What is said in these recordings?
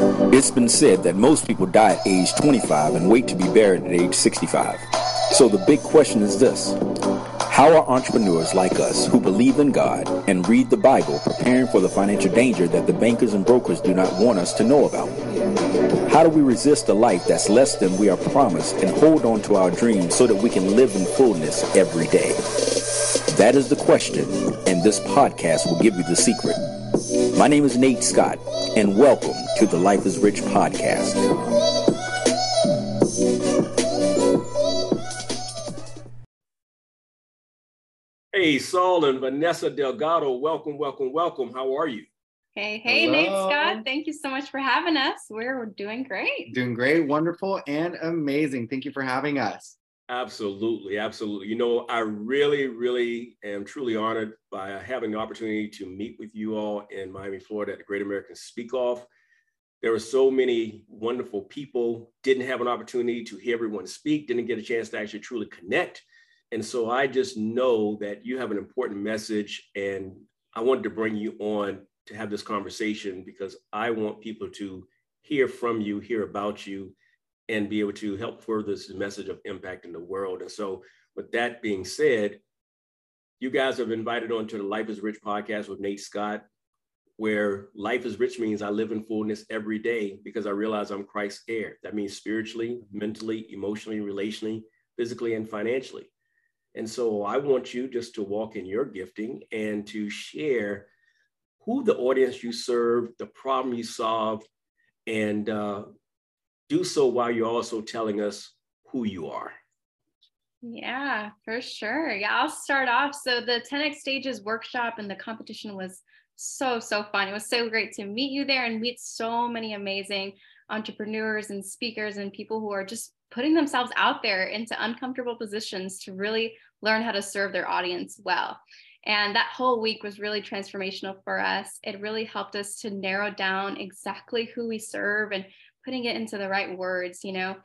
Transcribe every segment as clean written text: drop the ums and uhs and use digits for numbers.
It's been said that most people die at age 25 and wait to be buried at age 65. So the big question is this: how are entrepreneurs like us who believe in God and read the Bible preparing for the financial danger that the bankers and brokers do not want us to know about? How do we resist a life that's less than we are promised and hold on to our dreams so that we can live in fullness every day? That is the question, and this podcast will give you the secret. My name is Nate Scott, and welcome to the Life is Rich podcast. Hey, Saul and Vanessa Delgado, welcome. How are you? Hey, Hello. Nate Scott. Thank you so much for having us. We're doing great. Doing great, wonderful, and amazing. Thank you for having us. Absolutely. You know, I really am truly honored by having the opportunity to meet with you all in Miami, Florida at the Great American Speak Off. There were so many wonderful people, didn't have an opportunity to hear everyone speak, didn't get a chance to actually truly connect. And so I just know that you have an important message, and I wanted to bring you on to have this conversation because I want people to hear from you, hear about you, and be able to help further this message of impact in the world. And so with that being said, you guys have invited on to the Life is Rich podcast with Nate Scott, where life is rich means I live in fullness every day because I realize I'm Christ's heir. That means spiritually, mentally, emotionally, relationally, physically, and financially. And so I want you just to walk in your gifting and to share who the audience you serve, the problem you solve, and do so while you're also telling us who you are. Yeah, for sure. Yeah, I'll start off. So the 10X Stages workshop and the competition was so fun. It was so great to meet you there and meet so many amazing entrepreneurs and speakers and people who are just putting themselves out there into uncomfortable positions to really learn how to serve their audience well. And that whole week was really transformational for us. It really helped us to narrow down exactly who we serve and putting it into the right words, you know.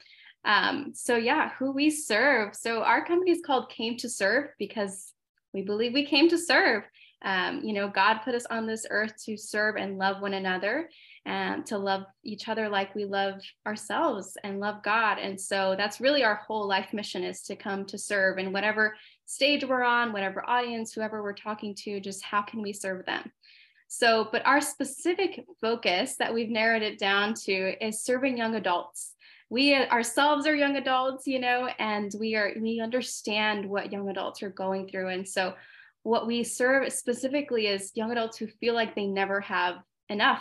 So yeah, who we serve. So our company is called Came to Serve because we believe we came to serve. You know, God put us on this earth to serve and love one another and to love each other like we love ourselves and love God. And so that's really our whole life mission, is to come to serve in whatever stage we're on, whatever audience, whoever we're talking to, just how can we serve them? So, but our specific focus that we've narrowed it down to is serving young adults. We ourselves are young adults, you know, and we understand what young adults are going through. And so what we serve specifically is young adults who feel like they never have enough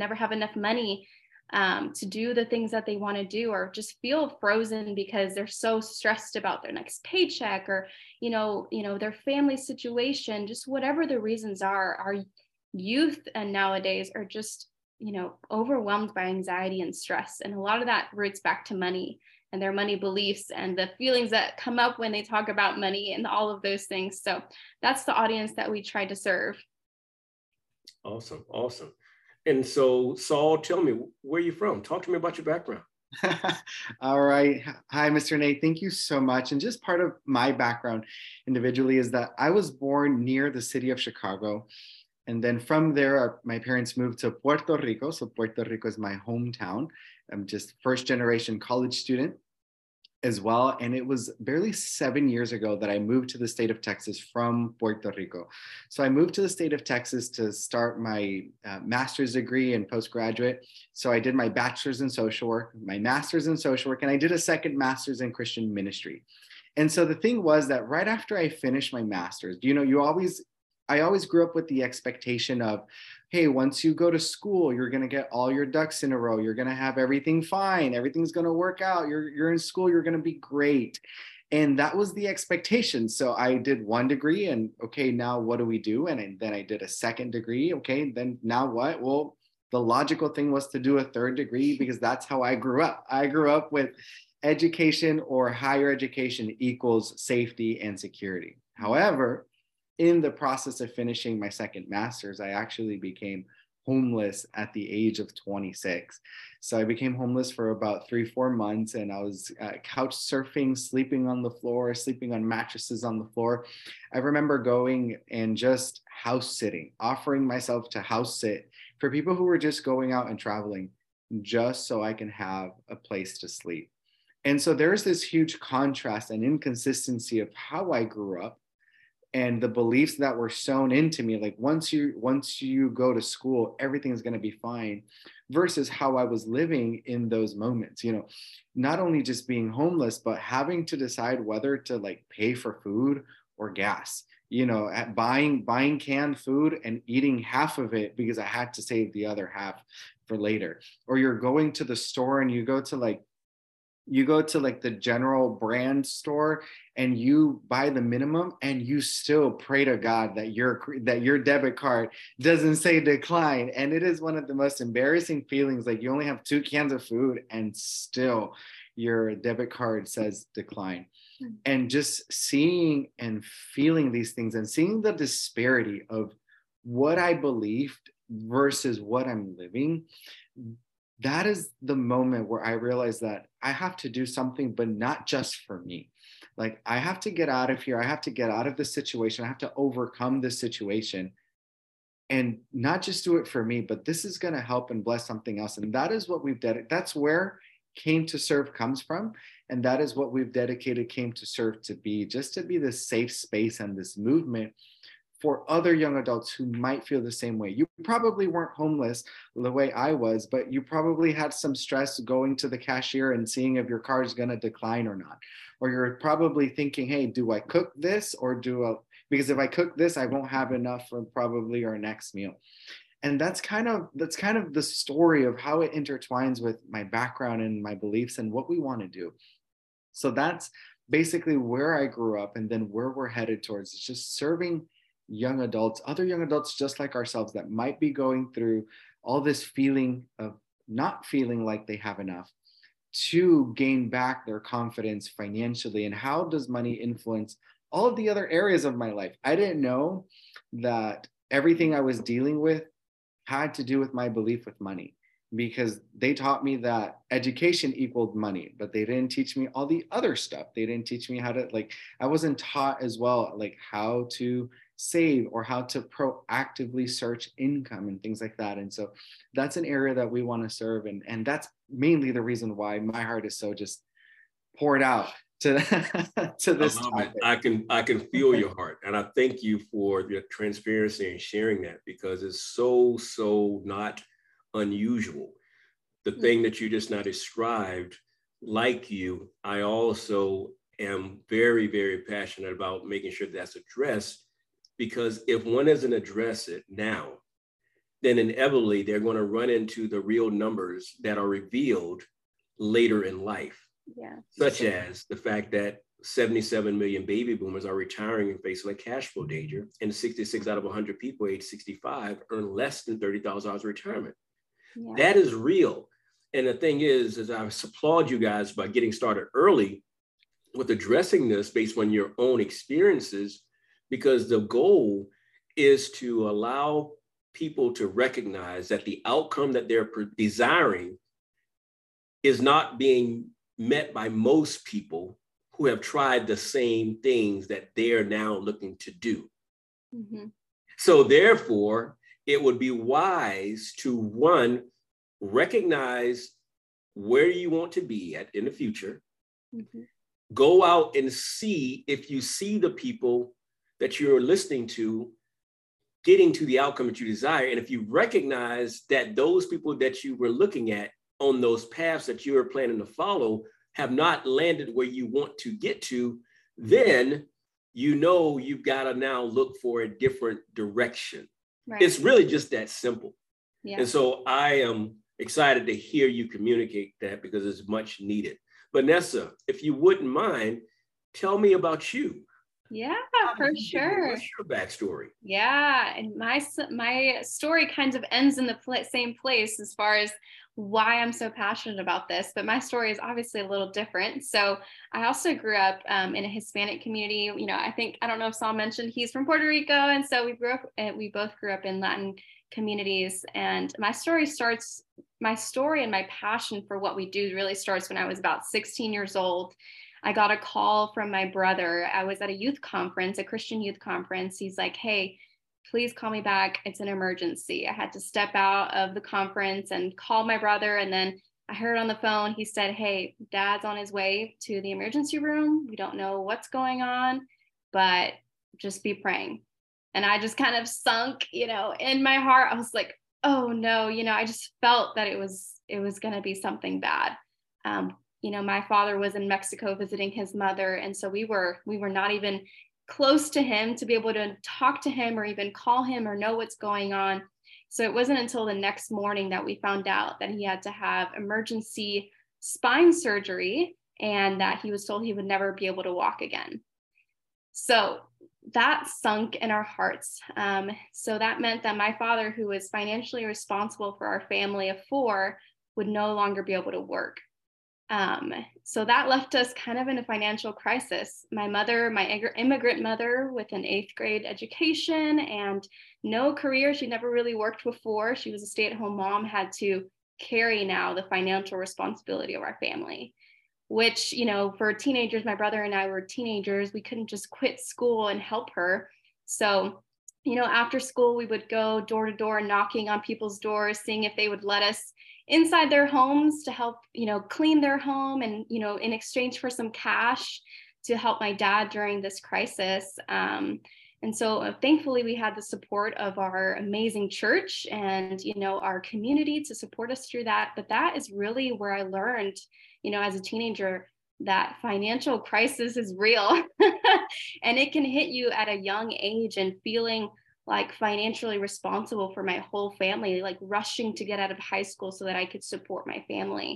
money to do the things that they want to do, or just feel frozen because they're so stressed about their next paycheck, or, you know, their family situation, just whatever the reasons are. Our youth and nowadays are just, you know, overwhelmed by anxiety and stress. And a lot of that roots back to money and their money beliefs and the feelings that come up when they talk about money and all of those things. So that's the audience that we try to serve. Awesome. And so, Saul, tell me, where are you from? Talk to me about your background. All right. Hi, Mr. Nate. Thank you so much. And just part of my background individually is that I was born near the city of Chicago. And then from there, my parents moved to Puerto Rico. So Puerto Rico is my hometown. I'm just first generation college student as well. And it was barely 7 years ago that I moved to the state of Texas from Puerto Rico. So I moved to the state of Texas to start my master's degree and postgraduate. So I did my bachelor's in social work, my master's in social work, and I did a second master's in Christian ministry. And so the thing was that right after I finished my master's, you know, I always grew up with the expectation of, hey, once you go to school, you're going to get all your ducks in a row. You're going to have everything fine. Everything's going to work out. You're in school. You're going to be great. And that was the expectation. So I did one degree and okay, now what do we do? And then I did a second degree. Okay, then now what? Well, the logical thing was to do a third degree because that's how I grew up. I grew up with education or higher education equals safety and security. However, in the process of finishing my second master's, I actually became homeless at the age of 26. So I became homeless for about 3-4 months, and I was couch surfing, sleeping on the floor, sleeping on mattresses on the floor. I remember going and just house sitting, offering myself to house sit for people who were just going out and traveling. just so I can have a place to sleep. And so there's this huge contrast and inconsistency of how I grew up and the beliefs that were sown into me, like once you go to school, everything's going to be fine, versus how I was living in those moments, not only just being homeless, but having to decide whether to like pay for food or gas, at buying canned food and eating half of it because I had to save the other half for later. Or you're going to the store and you go to the general brand store and you buy the minimum and you still pray to God that your debit card doesn't say decline. And it is one of the most embarrassing feelings. Like you only have 2 cans of food and still your debit card says decline. And just seeing and feeling these things and seeing the disparity of what I believed versus what I'm living, that is the moment where I realized that I have to do something, but not just for me. Like I have to get out of here. I have to get out of this situation. I have to overcome this situation and not just do it for me, but this is going to help and bless something else. And that is what we've dedicated. That's where Came to Serve comes from. And that is what we've dedicated Came to Serve to be, just to be this safe space and this movement for other young adults who might feel the same way. You probably weren't homeless the way I was, but you probably had some stress going to the cashier and seeing if your car is going to decline or not. Or you're probably thinking, hey, do I cook this or because if I cook this, I won't have enough for probably our next meal. And that's kind of the story of how it intertwines with my background and my beliefs and what we want to do. So that's basically where I grew up, and then where we're headed towards is just serving young adults, other young adults just like ourselves that might be going through all this feeling of not feeling like they have enough, to gain back their confidence financially. And how does money influence all of the other areas of my life? I didn't know that everything I was dealing with had to do with my belief with money, because they taught me that education equaled money, but they didn't teach me all the other stuff. They didn't teach me how to, I wasn't taught as well, how to save or how to proactively search income and things like that. And so that's an area that we want to serve. And that's mainly the reason why my heart is so just poured out to, to this topic. I can feel your heart. And I thank you for your transparency and sharing that, because it's so not unusual. The thing that you just now described, like you, I also am very, very passionate about making sure that's addressed, because if one doesn't address it now, then inevitably they're going to run into the real numbers that are revealed later in life. Yeah. Such as the fact that 77 million baby boomers are retiring and facing a cash flow danger, and 66 out of 100 people age 65 earn less than $30,000 retirement. Yeah. That is real. And the thing is I applaud you guys by getting started early with addressing this based on your own experiences, because the goal is to allow people to recognize that the outcome that they're desiring is not being met by most people who have tried the same things that they're now looking to do. Mm-hmm. So therefore, it would be wise to, one, recognize where you want to be at in the future. Mm-hmm. Go out and see if you see the people that you're listening to getting to the outcome that you desire. And if you recognize that those people that you were looking at on those paths that you are planning to follow have not landed where you want to get to, then you've got to now look for a different direction. Right. It's really just that simple. Yeah. And so I am excited to hear you communicate that, because it's much needed. Vanessa, if you wouldn't mind, tell me about you. Yeah, for sure. What's your backstory? Yeah, and my story kind of ends in the same place as far as why I'm so passionate about this, but my story is obviously a little different. So I also grew up in a Hispanic community. I don't know if Saul mentioned he's from Puerto Rico, and so we both grew up in Latin communities. And my story and my passion for what we do really starts when I was about 16 years old. I got a call from my brother. I was at a youth conference, a Christian youth conference. He's like, hey, please call me back. It's an emergency. I had to step out of the conference and call my brother. And then I heard on the phone, he said, hey, Dad's on his way to the emergency room. We don't know what's going on, but just be praying. And I just kind of sunk, in my heart. I was like, oh no, I just felt that it was going to be something bad. My father was in Mexico visiting his mother. And so we were not even close to him to be able to talk to him or even call him or know what's going on. So it wasn't until the next morning that we found out that he had to have emergency spine surgery and that he was told he would never be able to walk again. So that sunk in our hearts. So that meant that my father, who was financially responsible for our family of 4, would no longer be able to work. So that left us kind of in a financial crisis. My mother, my immigrant mother with an 8th grade education and no career, she never really worked before. She was a stay-at-home mom, had to carry now the financial responsibility of our family, which, for teenagers, my brother and I were teenagers, we couldn't just quit school and help her. So, after school, we would go door to door knocking on people's doors, seeing if they would let us inside their homes to help, clean their home and, in exchange for some cash to help my dad during this crisis. And so thankfully we had the support of our amazing church and, our community to support us through that. But that is really where I learned, as a teenager, that financial crisis is real and it can hit you at a young age, and feeling like financially responsible for my whole family, like rushing to get out of high school so that I could support my family.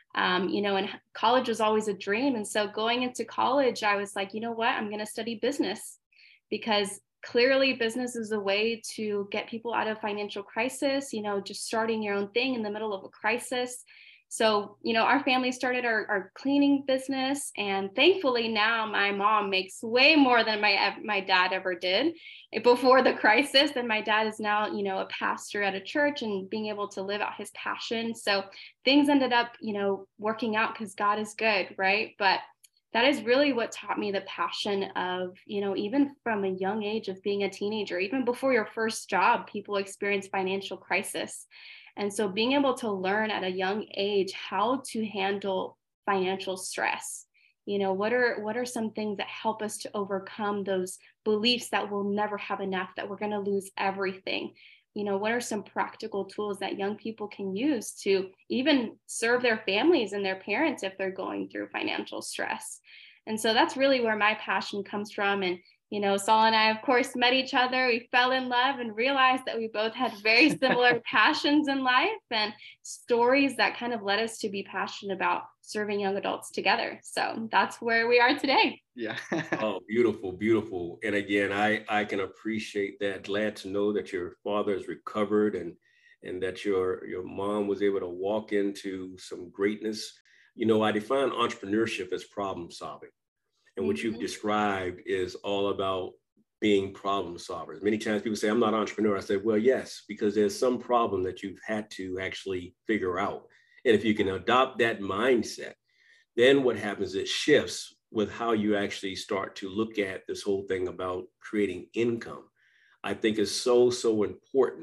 And college was always a dream. And so going into college, I was like, you know what, I'm going to study business, because clearly business is a way to get people out of financial crisis, just starting your own thing in the middle of a crisis. So, our family started our cleaning business, and thankfully now my mom makes way more than my dad ever did before the crisis. And my dad is now, a pastor at a church and being able to live out his passion. So things ended up, working out because God is good, right? But that is really what taught me the passion of, even from a young age of being a teenager, even before your first job, people experience financial crisis. And so being able to learn at a young age how to handle financial stress, what are some things that help us to overcome those beliefs that we'll never have enough, that we're going to lose everything? What are some practical tools that young people can use to even serve their families and their parents if they're going through financial stress? And so that's really where my passion comes from. And Saul and I, of course, met each other. We fell in love and realized that we both had very similar passions in life and stories that kind of led us to be passionate about serving young adults together. So that's where we are today. Yeah. Oh, beautiful, beautiful. And again, I can appreciate that. Glad to know that your father is recovered and that your mom was able to walk into some greatness. I define entrepreneurship as problem solving. And what you've described is all about being problem solvers. Many times people say, I'm not an entrepreneur. I say, well, yes, because there's some problem that you've had to actually figure out. And if you can adopt that mindset, then what happens, it shifts with how you actually start to look at this whole thing about creating income. I think is so, so important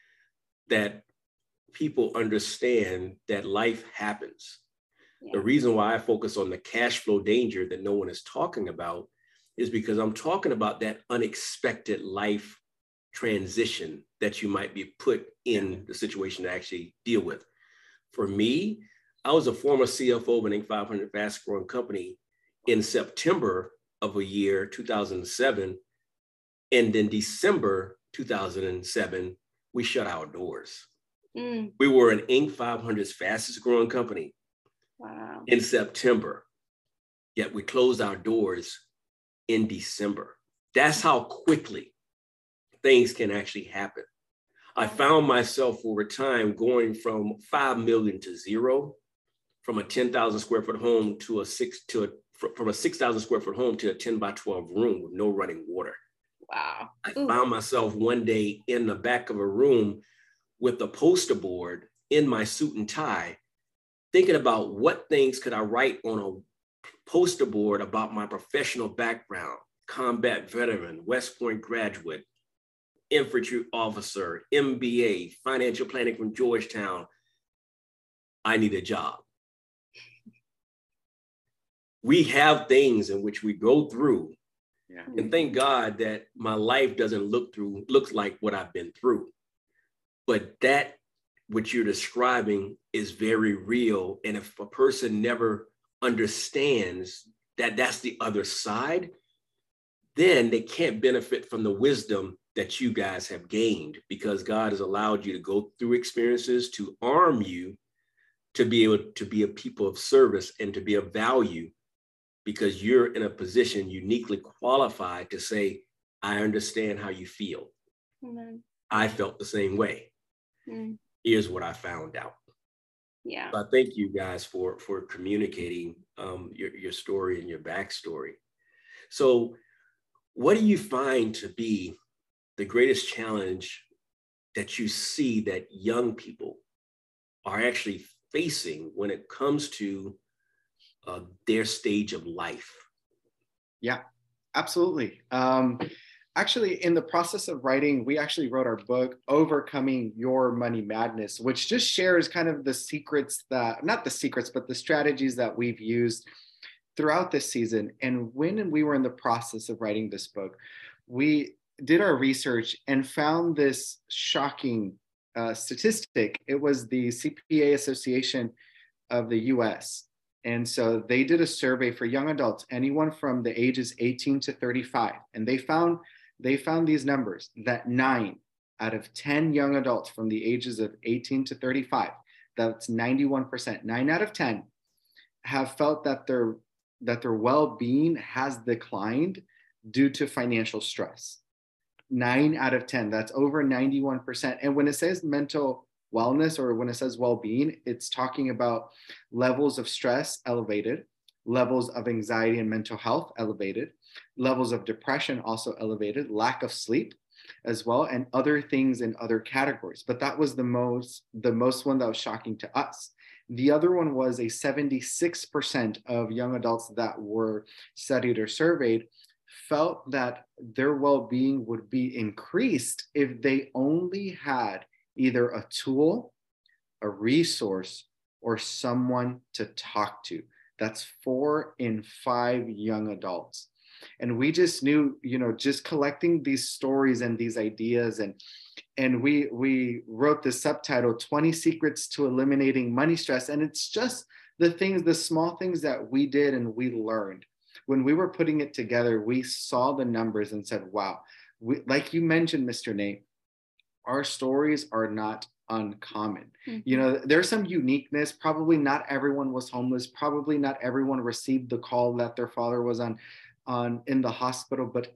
that people understand that life happens. Yeah. The reason why I focus on the cash flow danger that no one is talking about is because I'm talking about that unexpected life transition that you might be put in the situation to actually deal with. For me, I was a former CFO of an Inc. 500 fast growing company in September of a year, 2007. And in December 2007, we shut our doors. We were an Inc. 500's fastest growing company. Wow. In September, yet we closed our doors in December. That's how quickly things can actually happen. I found myself over time going from 5 million to zero, from a 10,000 square foot home from a 6,000 square foot home to a 10 by 12 room with no running water. Wow. I found myself one day in the back of a room with a poster board in my suit and tie, thinking about what things could I write on a poster board about my professional background, combat veteran, West Point graduate, infantry officer, MBA, financial planning from Georgetown. I need a job. We have things in which we go through. Yeah. And thank God that my life doesn't looks like what I've been through. But that, what you're describing, is very real. And if a person never understands that that's the other side, then they can't benefit from the wisdom that you guys have gained, because God has allowed you to go through experiences to arm you to be able to be a people of service and to be of value, because you're in a position uniquely qualified to say, I understand how you feel. Amen. I felt the same way. Here's what I found out. Yeah. So I thank you guys for communicating your story and your backstory. So what do you find to be the greatest challenge that you see that young people are actually facing when it comes to their stage of life? Yeah, absolutely. Actually, in the process of writing, we actually wrote our book, Overcoming Your Money Madness, which just shares kind of the secrets that, not the secrets, but the strategies that we've used throughout this season. And when we were in the process of writing this book, we did our research and found this shocking statistic. It was the CPA Association of the US. And so they did a survey for young adults, anyone from the ages 18 to 35. And they found these numbers, that 9 out of 10 young adults from the ages of 18 to 35, that's 91%, 9 out of 10 have felt that their well-being has declined due to financial stress. 9 out of 10, that's over 91%. And when it says mental wellness, or when it says well-being, it's talking about levels of stress elevated, levels of anxiety and mental health elevated, levels of depression also elevated, lack of sleep as well, and other things in other categories. But that was the most one that was shocking to us. The other one was a 76% of young adults that were studied or surveyed felt that their well-being would be increased if they only had either a tool, a resource, or someone to talk to. That's 4 in 5 young adults. And we just knew, just collecting these stories and these ideas, and we wrote the subtitle, 20 Secrets to Eliminating Money Stress. And it's just the small things that we did and we learned. When we were putting it together, we saw the numbers and said, wow, like you mentioned, Mr. Nate, our stories are not uncommon. There's some uniqueness. Probably not everyone was homeless. Probably not everyone received the call that their father was in the hospital, but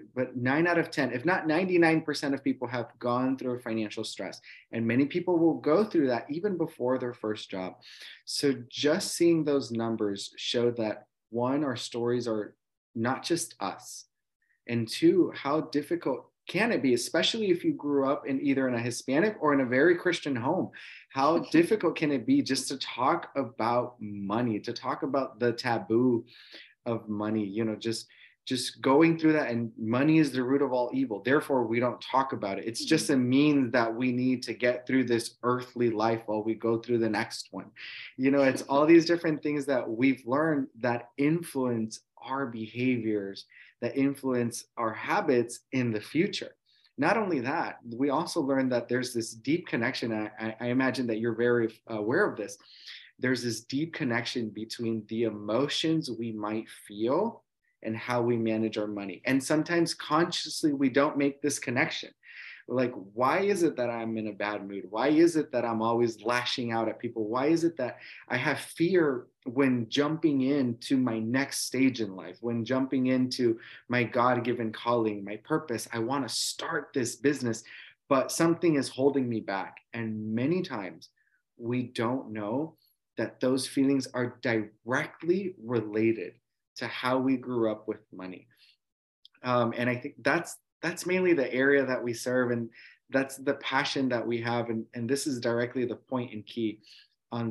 9 out of 10, if not 99% of people have gone through financial stress. And many people will go through that even before their first job. So just seeing those numbers show that, 1, our stories are not just us, and 2, how difficult can it be, especially if you grew up in either in a Hispanic or in a very Christian home? How difficult can it be just to talk about money, to talk about the taboo of money, just going through that, and money is the root of all evil. Therefore, we don't talk about it. It's just a means that we need to get through this earthly life while we go through the next one. It's all these different things that we've learned that influence our behaviors, that influence our habits in the future. Not only that, we also learned that there's this deep connection. I imagine that you're very aware of this. There's this deep connection between the emotions we might feel and how we manage our money. And sometimes consciously, we don't make this connection. Like, why is it that I'm in a bad mood? Why is it that I'm always lashing out at people? Why is it that I have fear when jumping into my next stage in life, when jumping into my God-given calling, my purpose? I want to start this business, but something is holding me back. And many times we don't know that those feelings are directly related to how we grew up with money. And I think that's mainly the area that we serve, and that's the passion that we have. And this is directly the point in key of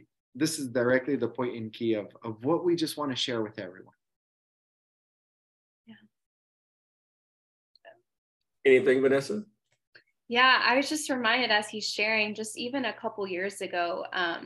what we just want to share with everyone. Anything, Vanessa? Yeah, I was just reminded as he's sharing, just even a couple years ago,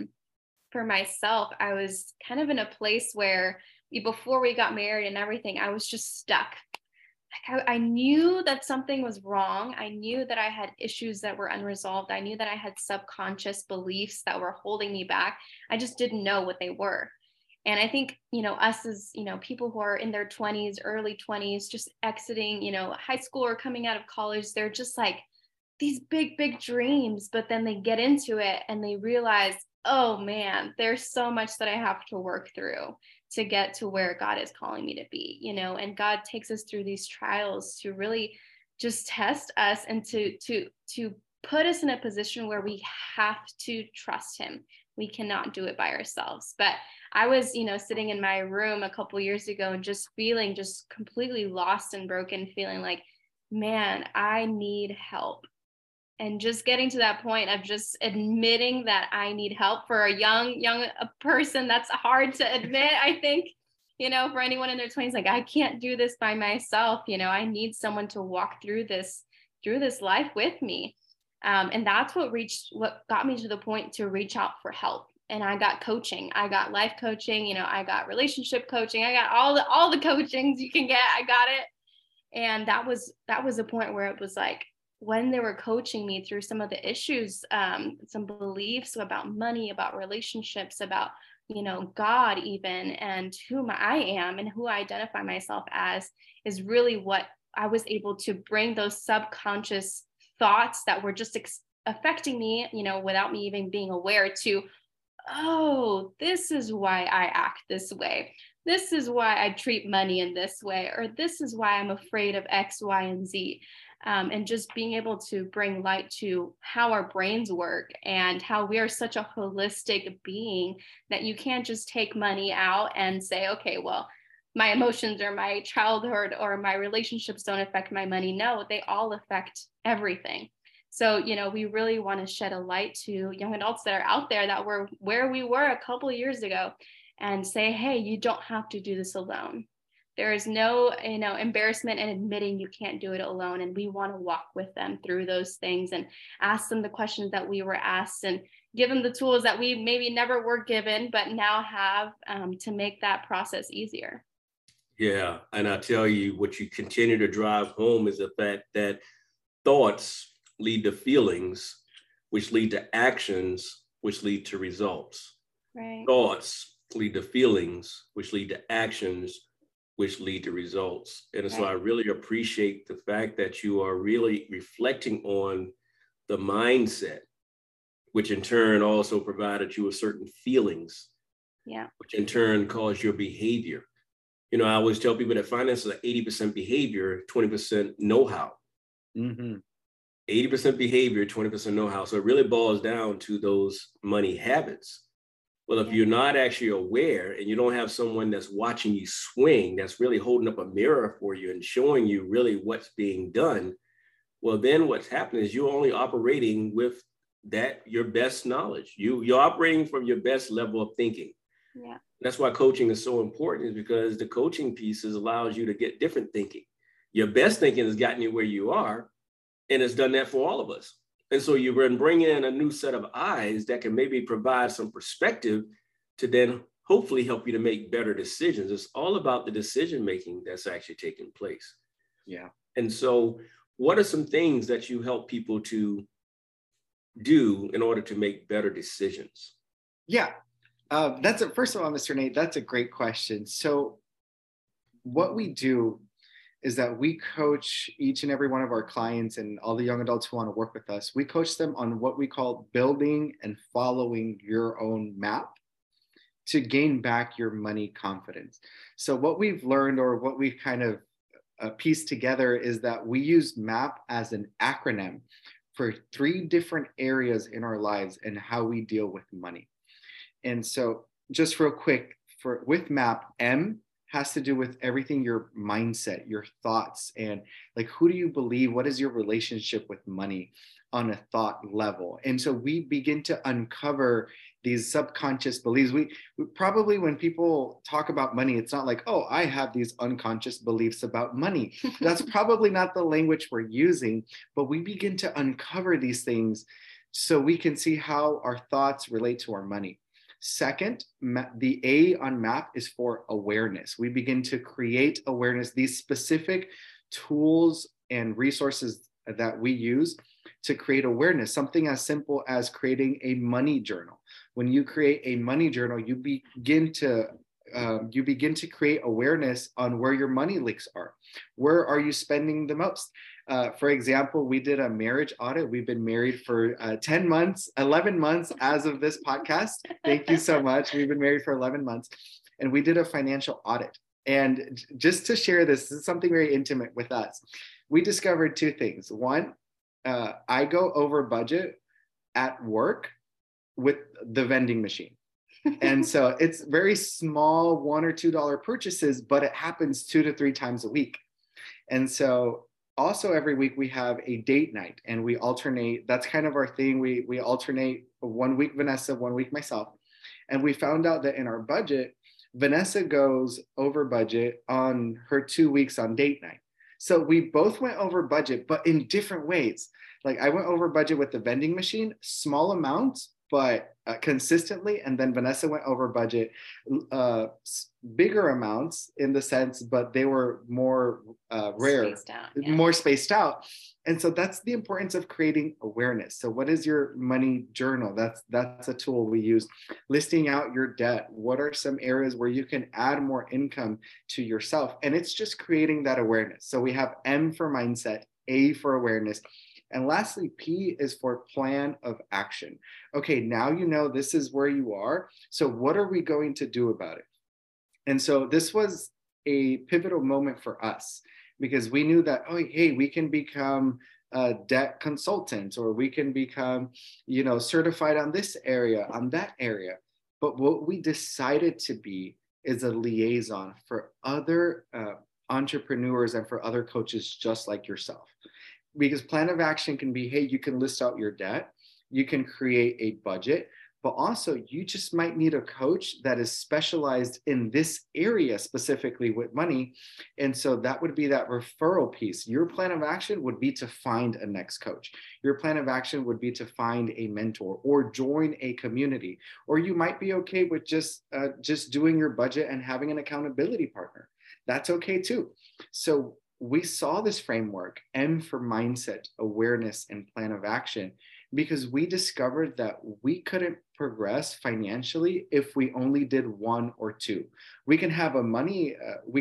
for myself, I was kind of in a place where before we got married and everything, I was just stuck. Like I knew that something was wrong. I knew that I had issues that were unresolved. I knew that I had subconscious beliefs that were holding me back. I just didn't know what they were. And I think, us as, people who are in their 20s, early 20s, just exiting, high school or coming out of college, they're just like these big, big dreams, but then they get into it and they realize, oh man, there's so much that I have to work through to get to where God is calling me to be, and God takes us through these trials to really just test us and to put us in a position where we have to trust him. We cannot do it by ourselves. But I was, sitting in my room a couple years ago and just feeling just completely lost and broken, feeling like, man, I need help. And just getting to that point of just admitting that I need help for a young person, that's hard to admit, I think, for anyone in their 20s, like, I can't do this by myself. I need someone to walk through this life with me. And that's what got me to the point to reach out for help. And I got coaching. I got life coaching, I got relationship coaching. I got all the coachings you can get. I got it. And that was a point where it was like, when they were coaching me through some of the issues, some beliefs about money, about relationships, about, God even, and whom I am and who I identify myself as, is really what I was able to bring those subconscious thoughts that were just affecting me, without me even being aware to, oh, this is why I act this way. This is why I treat money in this way, or this is why I'm afraid of X, Y, and Z. And just being able to bring light to how our brains work and how we are such a holistic being that you can't just take money out and say, okay, well, my emotions or my childhood or my relationships don't affect my money. No, they all affect everything. So, we really want to shed a light to young adults that are out there that were where we were a couple of years ago and say, hey, you don't have to do this alone. There is no, embarrassment in admitting you can't do it alone. And we want to walk with them through those things and ask them the questions that we were asked and give them the tools that we maybe never were given, but now have to make that process easier. Yeah. And I tell you, what you continue to drive home is the fact that thoughts lead to feelings, which lead to actions, which lead to results. Right. Thoughts lead to feelings, which lead to actions, which lead to results. And so I really appreciate the fact that you are really reflecting on the mindset, which in turn also provided you with certain feelings, which in turn caused your behavior. I always tell people that finance is 80% behavior, 20% know-how. Mm-hmm. 80% behavior, 20% know-how. So it really boils down to those money habits. Well, if you're not actually aware and you don't have someone that's watching you swing, that's really holding up a mirror for you and showing you really what's being done, well, then what's happening is you're only operating with your best knowledge. You're operating from your best level of thinking. Yeah. That's why coaching is so important, is because the coaching pieces allows you to get different thinking. Your best thinking has gotten you where you are, and it's done that for all of us. And so you can bring in a new set of eyes that can maybe provide some perspective to then hopefully help you to make better decisions. It's all about the decision making that's actually taking place. Yeah. And so what are some things that you help people to do in order to make better decisions? Yeah. First of all, Mr. Nate, that's a great question. So what we do is that we coach each and every one of our clients and all the young adults who want to work with us. We coach them on what we call building and following your own map to gain back your money confidence. So what we've learned, or what we've kind of pieced together, is that we use MAP as an acronym for 3 different areas in our lives and how we deal with money. And so just real quick, with MAP, M has to do with everything, your mindset, your thoughts, and like, who do you believe? What is your relationship with money on a thought level? And so we begin to uncover these subconscious beliefs. We probably, when people talk about money, it's not like, oh, I have these unconscious beliefs about money. That's probably not the language we're using, but we begin to uncover these things so we can see how our thoughts relate to our money. Second, the A on MAP is for awareness. We begin to create awareness, these specific tools and resources that we use to create awareness, something as simple as creating a money journal. When you create a money journal, you begin to create awareness on where your money leaks are. Where are you spending the most? For example, we did a marriage audit. We've been married for 10 months, 11 months as of this podcast. Thank you so much. We've been married for 11 months. And we did a financial audit. And just to share this is something very intimate with us. We discovered two things. One, I go over budget at work with the vending machine. And so it's very small $1 or $2 purchases, but it happens 2 to 3 times a week. And so also every week we have a date night and we alternate. That's kind of our thing. We alternate 1 week Vanessa, 1 week myself. And we found out that in our budget, Vanessa goes over budget on her 2 weeks on date night. So we both went over budget, but in different ways. Like I went over budget with the vending machine, small amounts, but consistently. And then Vanessa went over budget, bigger amounts in the sense, but they were more rare, more spaced out. And so that's the importance of creating awareness. So what is your money journal? That's a tool we use. Listing out your debt. What are some areas where you can add more income to yourself? And it's just creating that awareness. So we have M for mindset, A for awareness. And lastly, P is for plan of action. Okay, now you know this is where you are. So what are we going to do about it? And so this was a pivotal moment for us because we knew that, oh, hey, we can become a debt consultant or we can become, certified on this area, on that area. But what we decided to be is a liaison for other entrepreneurs and for other coaches just like yourself. Because plan of action can be, hey, you can list out your debt, you can create a budget, but also you just might need a coach that is specialized in this area specifically with money. And so that would be that referral piece. Your plan of action would be to find a next coach. Your plan of action would be to find a mentor or join a community. Or you might be okay with just doing your budget and having an accountability partner. That's okay too. So we saw this framework, M for mindset, awareness, and plan of action, because we discovered that we couldn't progress financially if we only did one or two. We can have a money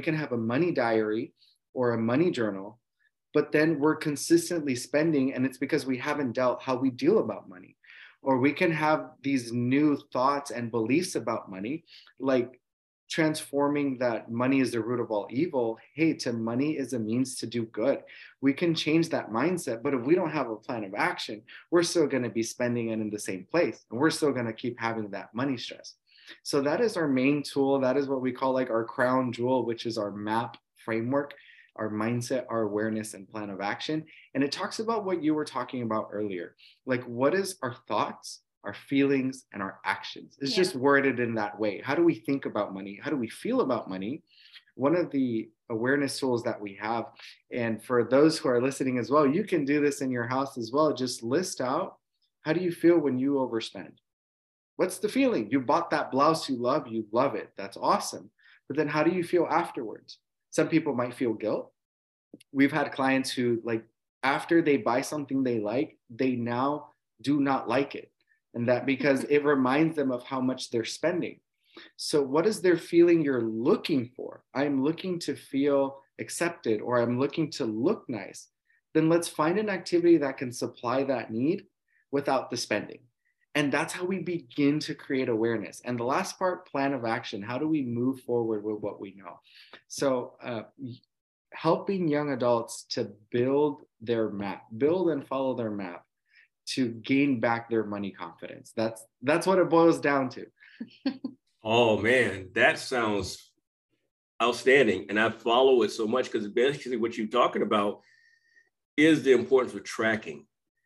diary or a money journal, but then we're consistently spending, and it's because we haven't dealt how we deal about money. Or we can have these new thoughts and beliefs about money, like transforming that money is the root of all evil. Hey, to money is a means to do good. We can change that mindset, but if we don't have a plan of action, we're still going to be spending it in the same place, and we're still going to keep having that money stress. So that is our main tool. That is what we call like our crown jewel, which is our MAP framework, our mindset, our awareness, and plan of action. And it talks about what you were talking about earlier, like what is our thoughts, our feelings, and our actions. It's just worded in that way. How do we think about money? How do we feel about money? One of the awareness tools that we have, and for those who are listening as well, you can do this in your house as well. Just list out, how do you feel when you overspend? What's the feeling? You bought that blouse you love it. That's awesome. But then how do you feel afterwards? Some people might feel guilt. We've had clients who, like, after they buy something they like, they now do not like it. And that because it reminds them of how much they're spending. So what is their feeling you're looking for? I'm looking to feel accepted, or I'm looking to look nice. Then let's find an activity that can supply that need without the spending. And that's how we begin to create awareness. And the last part, plan of action. How do we move forward with what we know? So helping young adults to build their map, build and follow their map, to gain back their money confidence. That's what it boils down to. Oh man, that sounds outstanding. And I follow it so much because basically what you're talking about is the importance of tracking.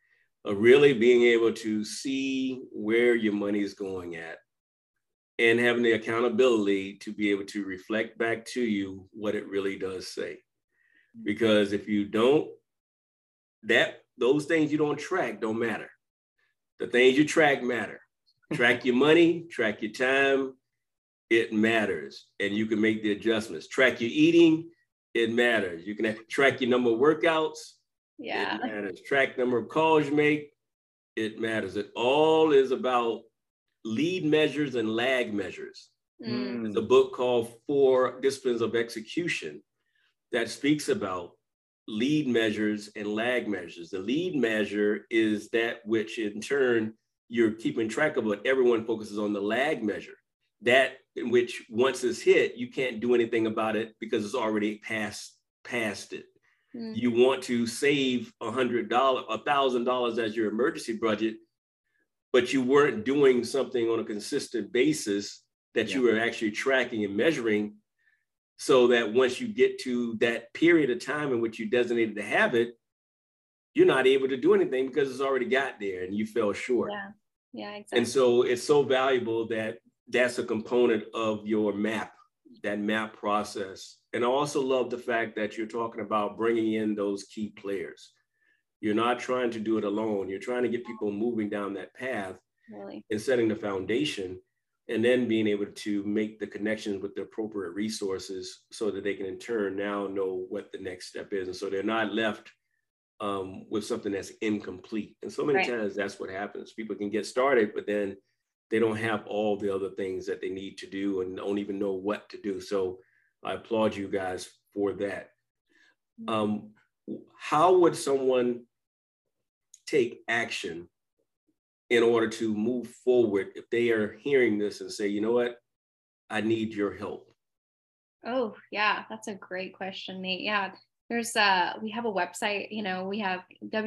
really being able to see where your money is going at and having the accountability to be able to reflect back to you what it really does say. Because if you don't, those things you don't track don't matter. The things you track matter. Track your money, track your time, it matters. And you can make the adjustments. Track your eating, it matters. You can track your number of workouts, it matters. Track number of calls you make, it matters. It all is about lead measures and lag measures. There's a book called 4 Disciplines of Execution that speaks about lead measures and lag measures. The lead measure is that which in turn you're keeping track of, but everyone focuses on the lag measure. That in which once it's hit, you can't do anything about it because it's already past it. You want to save $1,000 as your emergency budget, but you weren't doing something on a consistent basis that you were actually tracking and measuring, so that once you get to that period of time in which you designated to have it, you're not able to do anything because it's already got there and you fell short. Yeah, exactly. And so it's so valuable that that's a component of your map, that map process. And I also love the fact that you're talking about bringing in those key players. You're not trying to do it alone. You're trying to get people moving down that path and setting the foundation, and then being able to make the connections with the appropriate resources so that they can in turn now know what the next step is. And so they're not left with something that's incomplete. And so many times that's what happens. People can get started, but then they don't have all the other things that they need to do and don't even know what to do. So I applaud you guys for that. How would someone take action in order to move forward if they are hearing this and say, you know what, I need your help? Oh, yeah, that's a great question, Nate. Yeah, there's we have a website, we have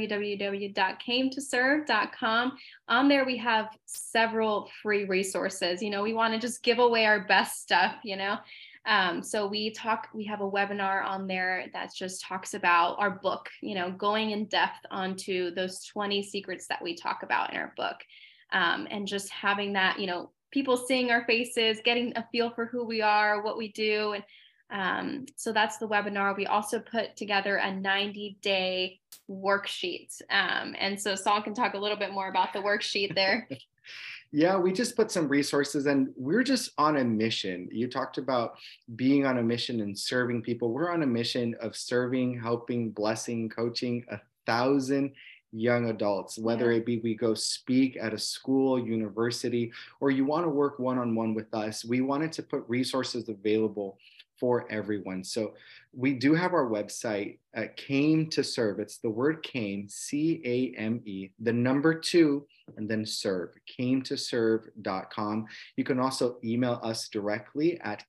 www.cametoserve.com. On there, we have several free resources. We want to just give away our best stuff, So we have a webinar on there that just talks about our book, going in depth onto those 20 secrets that we talk about in our book. And just having that, people seeing our faces, getting a feel for who we are, what we do. And so that's the webinar. We also put together a 90-day worksheet. And so Saul can talk a little bit more about the worksheet there. Yeah, we just put some resources, and we're just on a mission. You talked about being on a mission and serving people. We're on a mission of serving, helping, blessing, coaching 1,000 young adults, whether it be we go speak at a school, university, or you want to work one-on-one with us. We wanted to put resources available for everyone. So we do have our website, Came to Serve. It's the word came, C-A-M-E, the number 2, and then serve, cametoserve.com. You can also email us directly at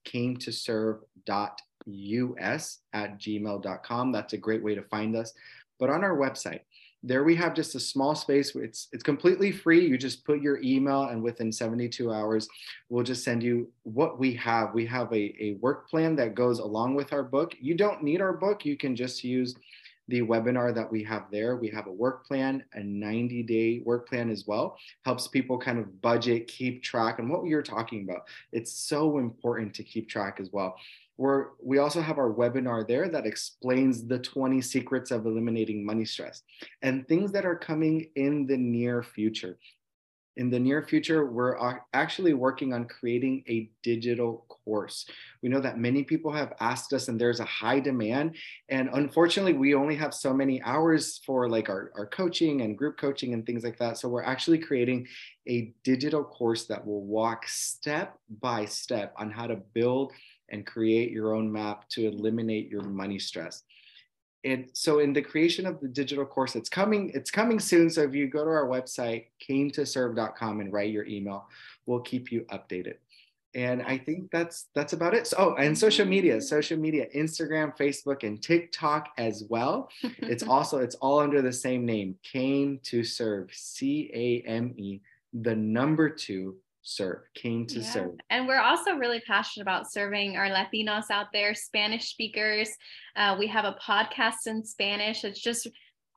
cametoserve.us@gmail.com. That's a great way to find us. But on our website, there we have just a small space. It's completely free. You just put your email, and within 72 hours, we'll just send you what we have. We have a work plan that goes along with our book. You don't need our book. You can just use the webinar that we have there. We have a work plan, a 90-day work plan as well. Helps people kind of budget, keep track, and what you're talking about. It's so important to keep track as well. We also have our webinar there that explains the 20 secrets of eliminating money stress and things that are coming in the near future. In the near future, we're actually working on creating a digital course. We know that many people have asked us, and there's a high demand. And unfortunately, we only have so many hours for like our coaching and group coaching and things like that. So we're actually creating a digital course that will walk step by step on how to build and create your own map to eliminate your money stress. And so in the creation of the digital course, it's coming soon. So if you go to our website, cametoserve.com, and write your email, we'll keep you updated. And I think that's about it. So, and social media, Instagram, Facebook, and TikTok as well. It's all under the same name, Came to Serve, C-A-M-E, the number 2, serve, Came to Serve. And we're also really passionate about serving our Latinos out there, Spanish speakers. We have a podcast in Spanish. It's just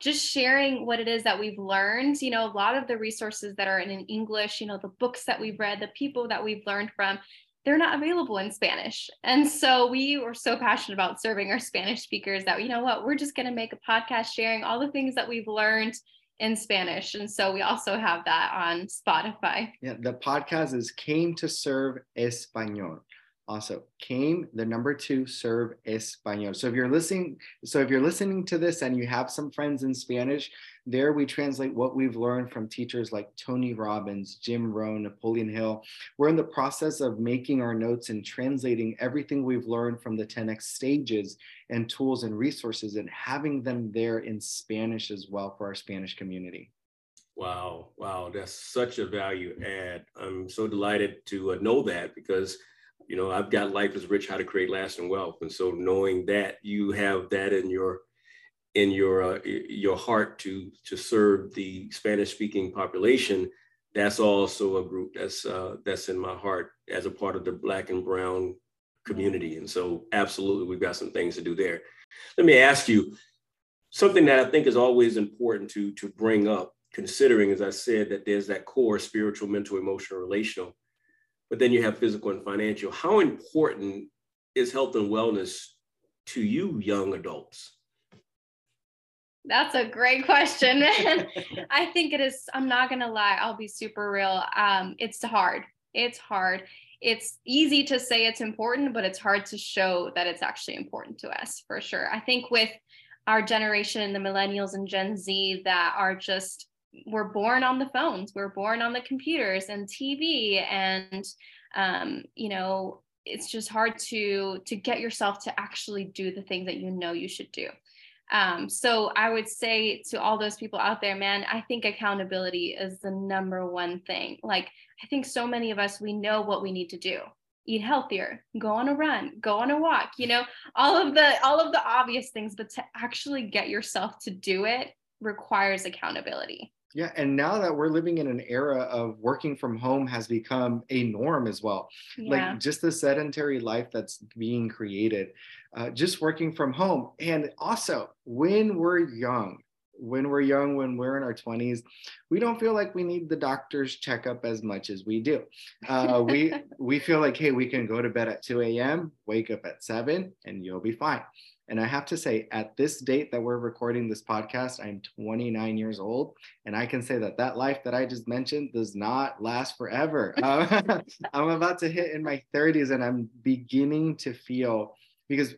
just sharing what it is that we've learned. You know, a lot of the resources that are in English, you know, the books that we've read, the people that we've learned from, they're not available in Spanish. And so we were so passionate about serving our Spanish speakers that, you know what, we're just going to make a podcast sharing all the things that we've learned in Spanish. And so we also have that on Spotify. Yeah, the podcast is Came to Serve Español. Also, came, the number 2, serve español. So if you're listening to this and you have some friends in Spanish, there we translate what we've learned from teachers like Tony Robbins, Jim Rohn, Napoleon Hill. We're in the process of making our notes and translating everything we've learned from the 10X stages and tools and resources and having them there in Spanish as well for our Spanish community. Wow. Wow. That's such a value add. I'm so delighted to know that, because you know, I've got Life is Rich, How to Create Lasting Wealth. And so knowing that you have that in your heart to serve the Spanish speaking population, that's also a group that's in my heart as a part of the Black and Brown community. And so absolutely, we've got some things to do there. Let me ask you something that I think is always important to bring up, considering, as I said, that there's that core spiritual, mental, emotional, relational, but then you have physical and financial. How important is health and wellness to you young adults? That's a great question. I think it is. I'm not going to lie. I'll be super real. It's hard. It's hard. It's easy to say it's important, but it's hard to show that it's actually important to us, for sure. I think with our generation, the millennials and Gen Z that are just, we're born on the phones, we're born on the computers and TV, and you know, it's just hard to get yourself to actually do the things that you know you should do. So I would say to all those people out there, man, I think accountability is the number one thing. Like, I think so many of us, we know what we need to do. Eat healthier, go on a run, go on a walk, you know, all of the obvious things, but to actually get yourself to do it requires accountability. Yeah, and now that we're living in an era of working from home has become a norm as well. Yeah. Like just the sedentary life that's being created, just working from home. And also when we're young, when we're in our 20s, we don't feel like we need the doctor's checkup as much as we do. We feel like, hey, we can go to bed at 2 a.m., wake up at 7, and you'll be fine. And I have to say, at this date that we're recording this podcast, I'm 29 years old. And I can say that life that I just mentioned does not last forever. I'm about to hit in my 30s, and I'm beginning to feel, because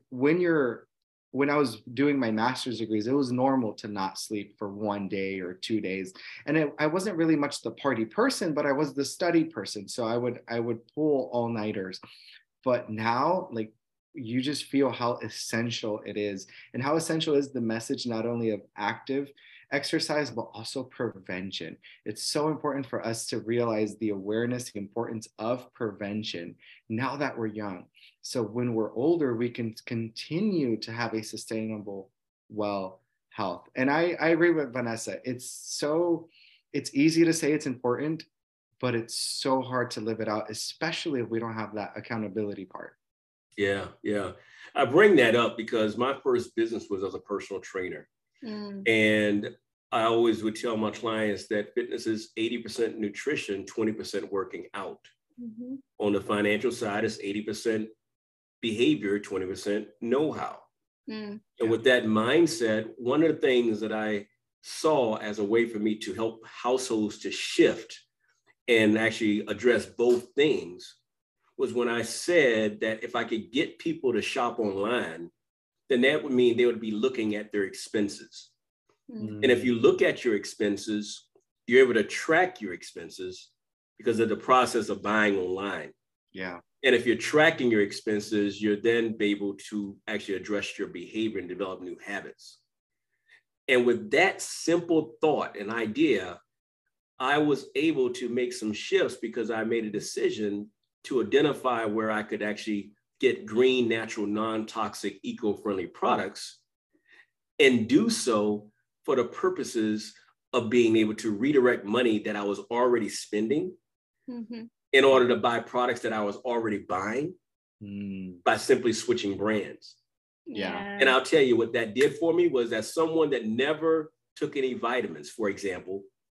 when I was doing my master's degrees, it was normal to not sleep for 1 day or 2 days. And I wasn't really much the party person, but I was the study person. So I would pull all-nighters. But now, like, you just feel how essential it is, and how essential is the message, not only of active exercise, but also prevention. It's so important for us to realize the awareness, the importance of prevention now that we're young. So when we're older, we can continue to have a sustainable, well health. And I agree with Vanessa. It's easy to say it's important, but it's so hard to live it out, especially if we don't have that accountability part. Yeah. I bring that up because my first business was as a personal trainer. And I always would tell my clients that fitness is 80% nutrition, 20% working out. Mm-hmm. On the financial side, it's 80% behavior, 20% know-how. And with that mindset, one of the things that I saw as a way for me to help households to shift and actually address both things was when I said that if I could get people to shop online, then that would mean they would be looking at their expenses. And if you look at your expenses, you're able to track your expenses because of the process of buying online. Yeah. And if you're tracking your expenses, you're then able to actually address your behavior and develop new habits. And with that simple thought and idea, I was able to make some shifts because I made a decision to identify where I could actually get green, natural, non-toxic, eco-friendly products, and do so for the purposes of being able to redirect money that I was already spending in order to buy products that I was already buying by simply switching brands. Yeah. And I'll tell you what that did for me was, as someone that never took any vitamins, for example,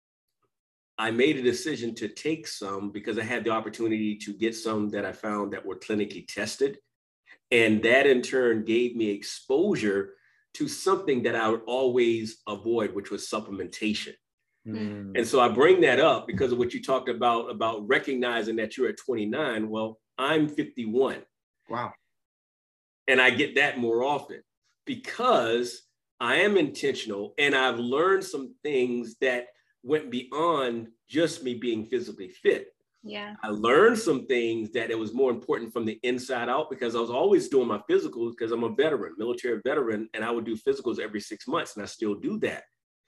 I made a decision to take some because I had the opportunity to get some that I found that were clinically tested. And that in turn gave me exposure to something that I would always avoid, which was supplementation. And so I bring that up because of what you talked about recognizing that you're at 29. Well, I'm 51. Wow. And I get that more often because I am intentional and I've learned some things that went beyond just me being physically fit. Yeah. I learned some things that it was more important from the inside out because I was always doing my physicals because I'm a veteran, military veteran, and I would do physicals every 6 months and I still do that.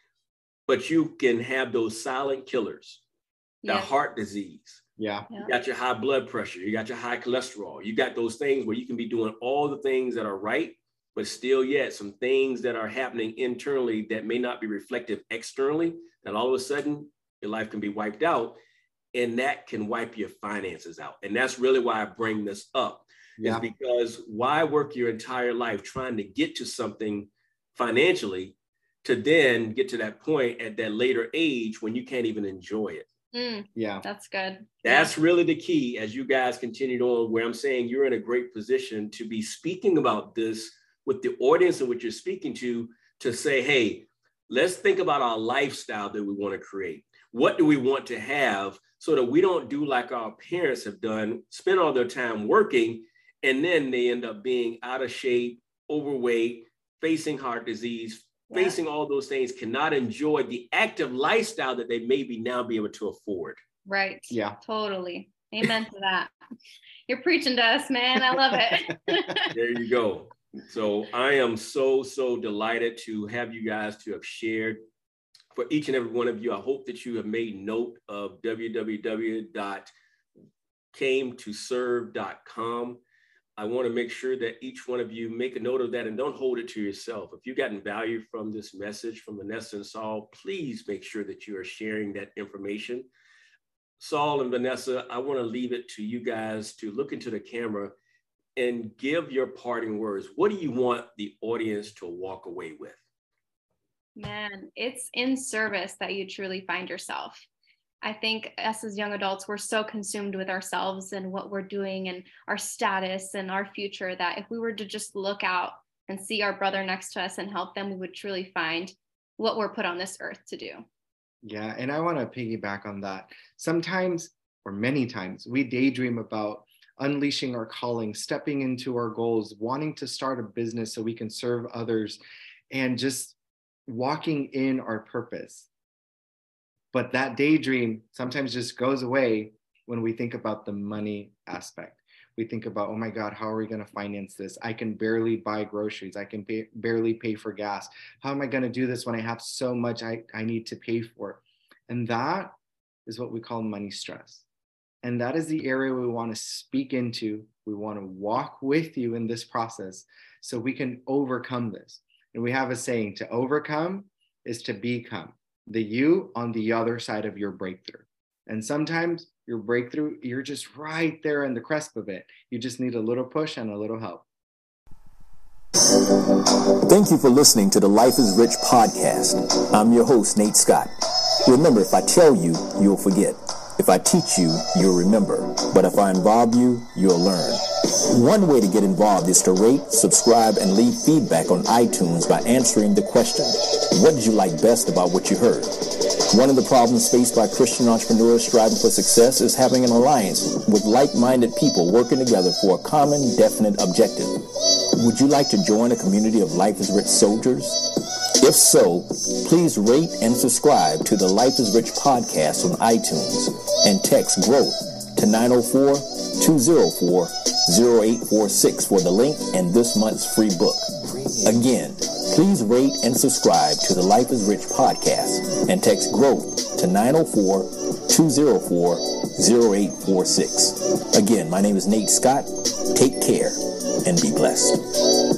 But you can have those silent killers, the heart disease. Yeah. You got your high blood pressure. You got your high cholesterol. You got those things where you can be doing all the things that are right, but still yet some things that are happening internally that may not be reflective externally, that all of a sudden your life can be wiped out and that can wipe your finances out. And that's really why I bring this up is because why work your entire life trying to get to something financially to then get to that point at that later age when you can't even enjoy it. Yeah, that's good. That's really the key as you guys continued on, where I'm saying you're in a great position to be speaking about this with the audience in which you're speaking to say, hey, let's think about our lifestyle that we want to create. What do we want to have so that we don't do like our parents have done, spend all their time working, and then they end up being out of shape, overweight, facing heart disease, facing all those things, cannot enjoy the active lifestyle that they maybe now be able to afford. Right. Yeah. Totally. Amen to that. You're preaching to us, man. I love it. There you go. So I am so delighted to have you guys to have shared. For each and every one of you, I hope that you have made note of www.cametoserve.com. I want to make sure that each one of you make a note of that and don't hold it to yourself. If you've gotten value from this message from Vanessa and Saul, please make sure that you are sharing that information. Saul and Vanessa, I want to leave it to you guys to look into the camera and give your parting words. What do you want the audience to walk away with? Man, it's in service that you truly find yourself. I think us as young adults, we're so consumed with ourselves and what we're doing and our status and our future that if we were to just look out and see our brother next to us and help them, we would truly find what we're put on this earth to do. Yeah, and I want to piggyback on that. Sometimes, or many times, we daydream about unleashing our calling, stepping into our goals, wanting to start a business so we can serve others, and just walking in our purpose. But that daydream sometimes just goes away when we think about the money aspect. We think about, oh my God, how are we going to finance this? I can barely buy groceries. I can barely pay for gas. How am I going to do this when I have so much I need to pay for? And that is what we call money stress. And that is the area we want to speak into. We want to walk with you in this process so we can overcome this. And we have a saying, to overcome is to become the you on the other side of your breakthrough. And sometimes your breakthrough, you're just right there in the cusp of it. You just need a little push and a little help. Thank you for listening to the Life is Rich podcast. I'm your host, Nate Scott. Remember, if I tell you, you'll forget. If I teach you, you'll remember. But if I involve you, you'll learn. One way to get involved is to rate, subscribe, and leave feedback on iTunes by answering the question, what did you like best about what you heard? One of the problems faced by Christian entrepreneurs striving for success is having an alliance with like-minded people working together for a common, definite objective. Would you like to join a community of Life is Rich soldiers? If so, please rate and subscribe to the Life is Rich podcast on iTunes and text GROWTH to 904-204-0846 for the link and this month's free book. Again, please rate and subscribe to the Life is Rich podcast and text GROWTH to 904-204-0846. Again, my name is Nate Scott. Take care and be blessed.